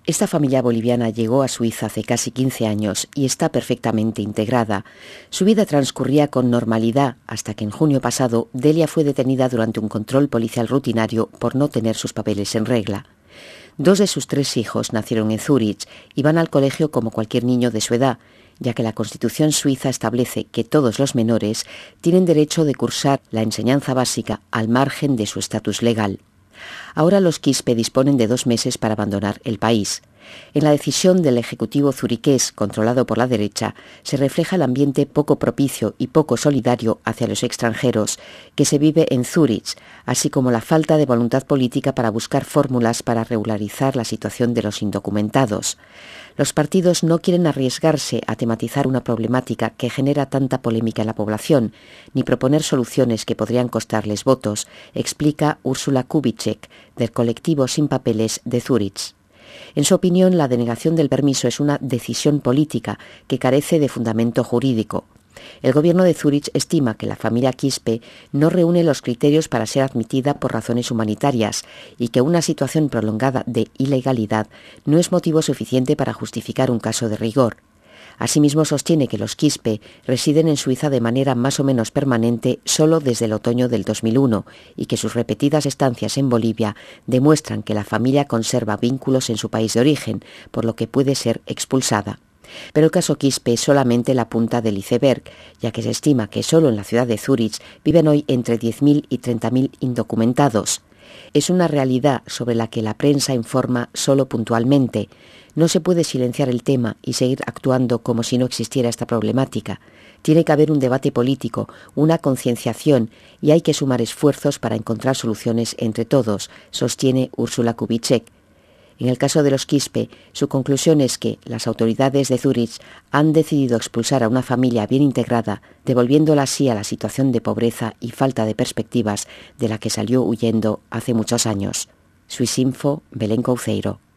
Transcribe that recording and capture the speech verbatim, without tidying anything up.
Esta familia boliviana llegó a Suiza hace casi quince años y está perfectamente integrada. Su vida transcurría con normalidad hasta que en junio pasado Delia fue detenida durante un control policial rutinario por no tener sus papeles en regla. Dos de sus tres hijos nacieron en Zúrich y van al colegio como cualquier niño de su edad, ya que la Constitución suiza establece que todos los menores tienen derecho de cursar la enseñanza básica al margen de su estatus legal. Ahora los Quispe disponen de dos meses para abandonar el país. En la decisión del Ejecutivo zuriqués, controlado por la derecha, se refleja el ambiente poco propicio y poco solidario hacia los extranjeros que se vive en Zúrich, así como la falta de voluntad política para buscar fórmulas para regularizar la situación de los indocumentados. Los partidos no quieren arriesgarse a tematizar una problemática que genera tanta polémica en la población, ni proponer soluciones que podrían costarles votos, explica Úrsula Kubitschek, del colectivo Sin Papeles de Zúrich. En su opinión, la denegación del permiso es una decisión política que carece de fundamento jurídico. El gobierno de Zúrich estima que la familia Quispe no reúne los criterios para ser admitida por razones humanitarias y que una situación prolongada de ilegalidad no es motivo suficiente para justificar un caso de rigor. Asimismo, sostiene que los Quispe residen en Suiza de manera más o menos permanente solo desde el otoño del dos mil uno y que sus repetidas estancias en Bolivia demuestran que la familia conserva vínculos en su país de origen, por lo que puede ser expulsada. Pero el caso Quispe es solamente la punta del iceberg, ya que se estima que solo en la ciudad de Zúrich viven hoy entre diez mil y treinta mil indocumentados. Es una realidad sobre la que la prensa informa solo puntualmente. No se puede silenciar el tema y seguir actuando como si no existiera esta problemática. Tiene que haber un debate político, una concienciación y hay que sumar esfuerzos para encontrar soluciones entre todos, sostiene Úrsula Kubitschek. En el caso de los Quispe, su conclusión es que las autoridades de Zúrich han decidido expulsar a una familia bien integrada, devolviéndola así a la situación de pobreza y falta de perspectivas de la que salió huyendo hace muchos años. Swissinfo, Belén Couceiro.